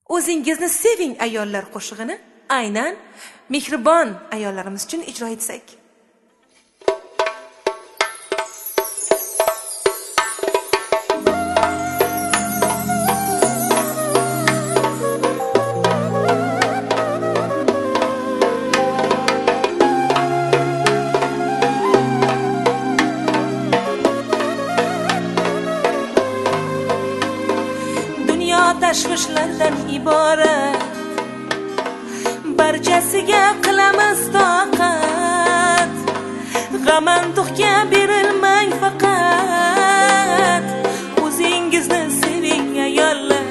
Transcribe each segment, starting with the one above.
O'zingizni seving ayollar qo'shig'ini aynan mehribon ayollarimiz uchun ijro etsak. Tashvishlardan iborat, barchasiga qilamiz toqat. G'am-anduhga berilmang faqat, o'zingizni seving ayollar.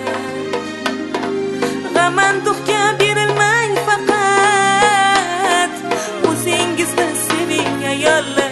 G'am-anduhga berilmang faqat, o'zingizni seving ayollar.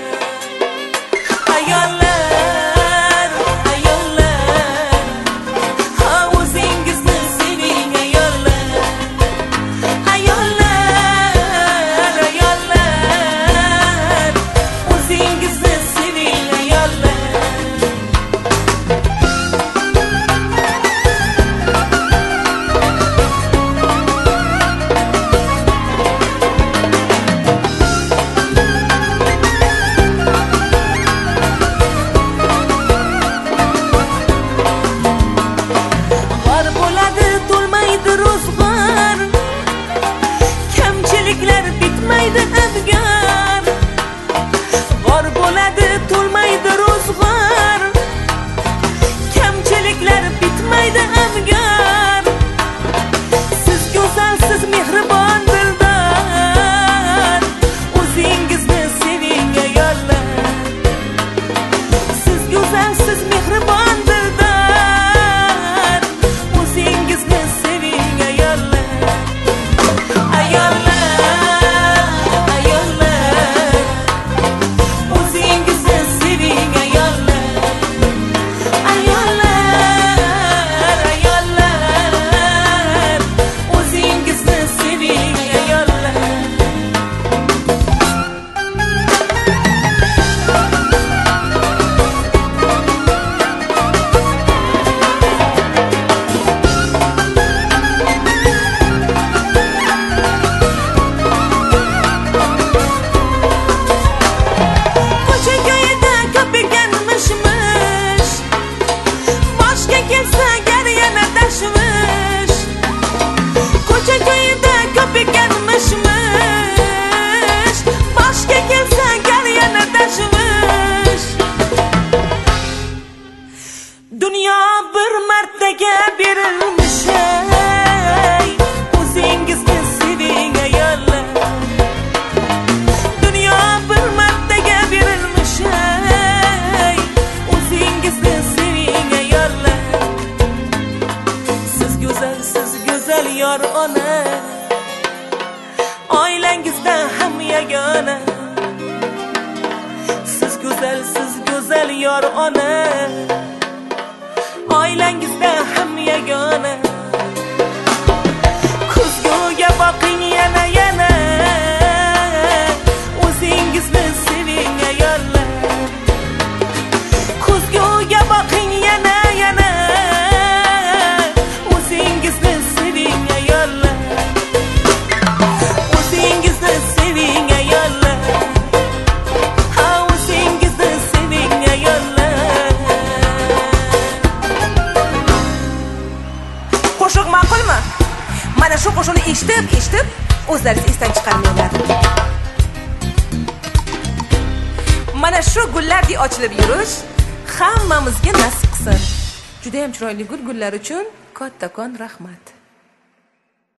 Dunyo bir martaga berilmish, o'zingizni seving ayollar. Dunyo bir martaga berilmish, o'zingizni seving ayollar. Siz go'zal yor ona, oilangizda ham yagona. Siz go'zal yor ona, oilangizda ham yagona. Ko'zguga boqing yana, o'zingizni seving ayollar. Ko'zguga boqing yana, o'zingizni seving ayollar. O'zingizni seving ayollar. Ha, o'zingizni seving ayollar. Qo'shiq ma'qulmi? Mana shu qo'shiqni eshitib, o'zlaringiz esdan chiqarmanglar. Mana shu gullardek ochilib yurish hammamizga nasib qilsin. Juda ham chiroyli gullar uchun kattakon rahmat.